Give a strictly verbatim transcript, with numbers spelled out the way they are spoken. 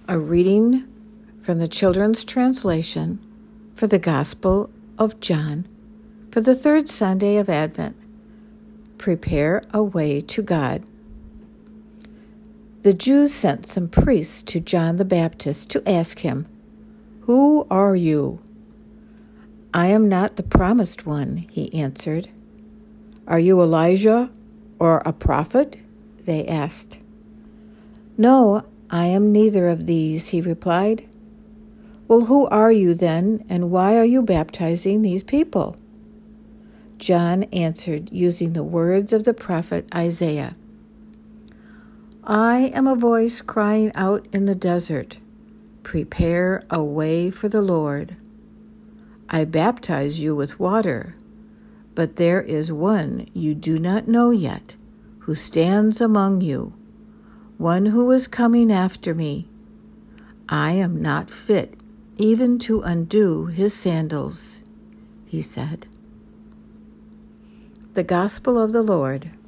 A reading from the Children's Translation for the Gospel of John for the third Sunday of Advent. Prepare a way to God. The Jews sent some priests to John the Baptist to ask him, "Who are you?" "I am not the promised one," he answered. "Are you Elijah or a prophet?" they asked. "No, I am neither of these," he replied. "Well, who are you then, and why are you baptizing these people?" John answered using the words of the prophet Isaiah. "I am a voice crying out in the desert, 'Prepare a way for the Lord.' I baptize you with water, but there is one you do not know yet, who stands among you, one who is coming after me. I am not fit even to undo his sandals," he said. The Gospel of the Lord.